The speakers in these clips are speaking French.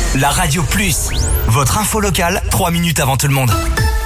La Radio Plus, votre info locale, 3 minutes avant tout le monde.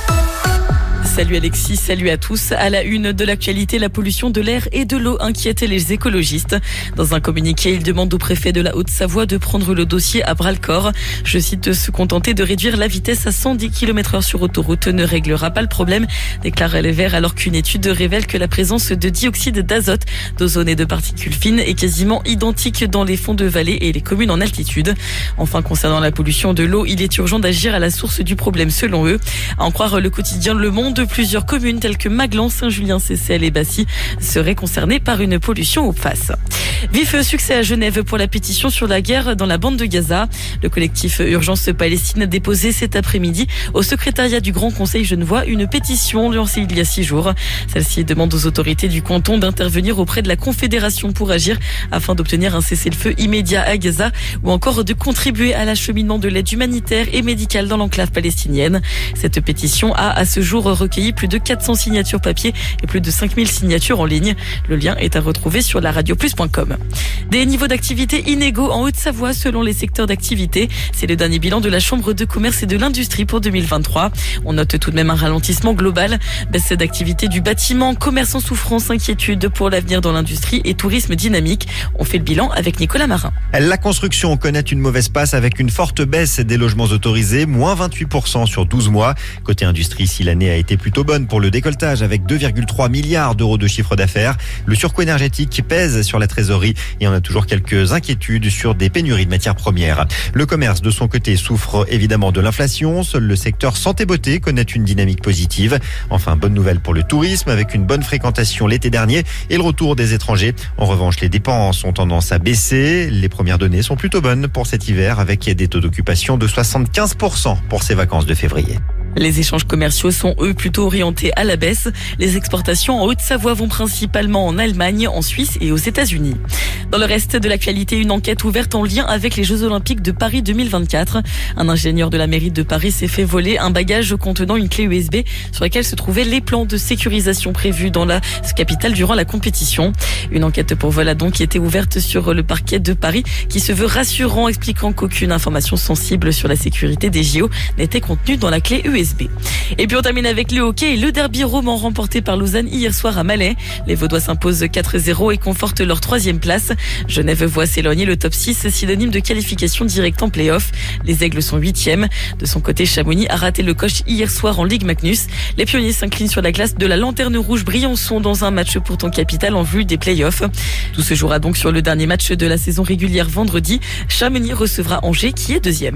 Salut Alexis, salut à tous. À la une de l'actualité, la pollution de l'air et de l'eau inquiète les écologistes. Dans un communiqué, ils demandent au préfet de la Haute-Savoie de prendre le dossier à bras-le-corps. Je cite, se contenter de réduire la vitesse à 110 km/h sur autoroute ne réglera pas le problème, déclare les Verts, alors qu'une étude révèle que la présence de dioxyde d'azote, d'ozone et de particules fines est quasiment identique dans les fonds de vallée et les communes en altitude. Enfin, concernant la pollution de l'eau, il est urgent d'agir à la source du problème selon eux. À en croire le quotidien Le Monde, plusieurs communes telles que Maglan, Saint-Julien, Seyssel et Bassy seraient concernées par une pollution aux PFAS. Vif succès à Genève pour la pétition sur la guerre dans la bande de Gaza. Le collectif Urgence Palestine a déposé cet après-midi au secrétariat du Grand Conseil genevois une pétition lancée il y a 6 jours. Celle-ci demande aux autorités du canton d'intervenir auprès de la Confédération pour agir afin d'obtenir un cessez-le-feu immédiat à Gaza ou encore de contribuer à l'acheminement de l'aide humanitaire et médicale dans l'enclave palestinienne. Cette pétition a à ce jour recueilli plus de 400 signatures papier et plus de 5000 signatures en ligne. Le lien est à retrouver sur laradioplus.com. Des niveaux d'activité inégaux en Haute-Savoie selon les secteurs d'activité. C'est le dernier bilan de la Chambre de commerce et de l'industrie pour 2023. On note tout de même un ralentissement global. Baisse d'activité du bâtiment, commerce en souffrance, inquiétude pour l'avenir dans l'industrie et tourisme dynamique. On fait le bilan avec Nicolas Marin. La construction connaît une mauvaise passe avec une forte baisse des logements autorisés, moins 28% sur 12 mois. Côté industrie, si l'année a été plutôt bonne pour le décolletage avec 2,3 milliards d'euros de chiffre d'affaires, le surcoût énergétique pèse sur la trésorerie et on a toujours quelques inquiétudes sur des pénuries de matières premières. Le commerce, de son côté, souffre évidemment de l'inflation. Seul le secteur santé-beauté connaît une dynamique positive. Enfin, bonne nouvelle pour le tourisme avec une bonne fréquentation l'été dernier et le retour des étrangers. En revanche, les dépenses ont tendance à baisser. Les premières données sont plutôt bonnes pour cet hiver avec des taux d'occupation de 75% pour ces vacances de février. Les échanges commerciaux sont eux plutôt orientés à la baisse. Les exportations en Haute-Savoie vont principalement en Allemagne, en Suisse et aux États-Unis. Dans le reste de l'actualité, une enquête ouverte en lien avec les Jeux Olympiques de Paris 2024. Un ingénieur de la mairie de Paris s'est fait voler un bagage contenant une clé USB sur laquelle se trouvaient les plans de sécurisation prévus dans la capitale durant la compétition. Une enquête pour vol a donc été ouverte sur le parquet de Paris qui se veut rassurant, expliquant qu'aucune information sensible sur la sécurité des JO n'était contenue dans la clé USB. Et puis on termine avec le hockey et le derby roman remporté par Lausanne hier soir à Malais. Les Vaudois s'imposent 4-0 et confortent leur 3e place. Genève voit s'éloigner le top 6, synonyme de qualification directe en play-off. Les Aigles sont 8e. De son côté, Chamonix a raté le coche hier soir en Ligue Magnus. Les Pionniers s'inclinent sur la glace de la Lanterne Rouge Briançon dans un match pourtant capital en vue des play-offs. Tout se jouera donc sur le dernier match de la saison régulière vendredi. Chamonix recevra Angers qui est 2e.